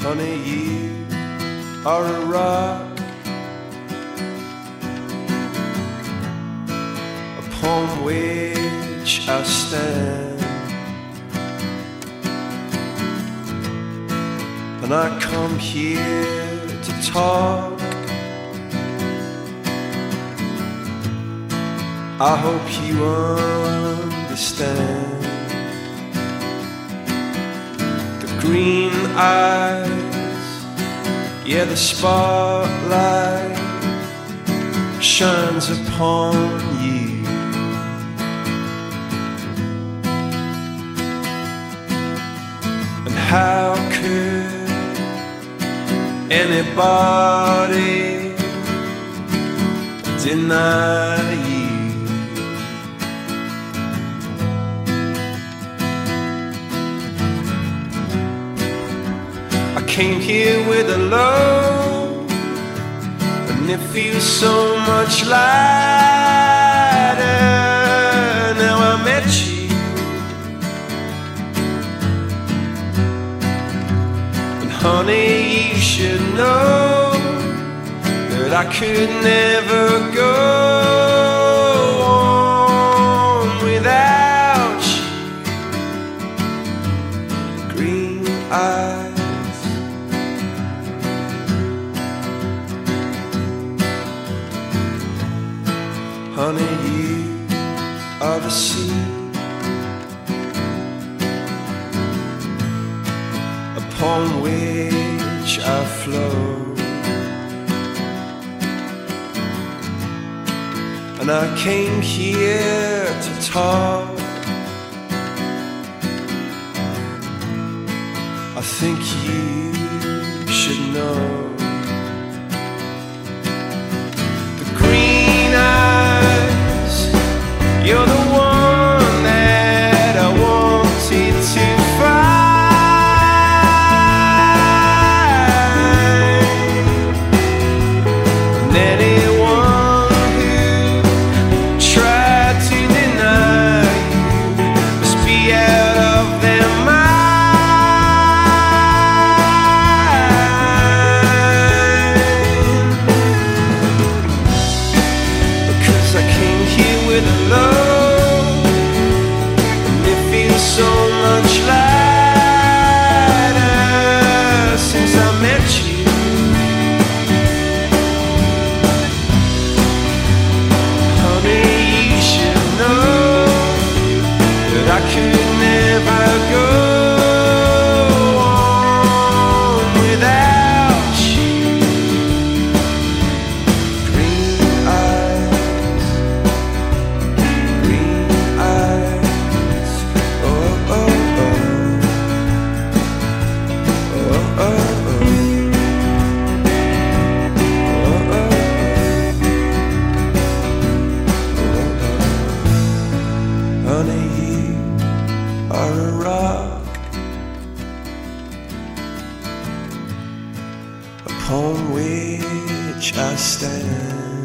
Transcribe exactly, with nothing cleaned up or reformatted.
Honey, you are a rock upon which I stand, and I come here to talk. I hope you understand. The green eyes, yeah, the spotlight shines upon you. And how could anybody deny you? I came here with a load, and it feels so much lighter now I met you. And honey, you should know that I could never go on without you. Green eyes, honey, you are the sea upon which I flow, and I came here to talk. I think you should know. You're the one that I wanted to find, and anyone who tried to deny you must be out of their mind. Because I came here with a love so much lighter since I met you. Honey, you should know that I could never go on without you. Green eyes, green eyes. Oh, oh, oh, oh. Honey, you are a rock upon which I stand.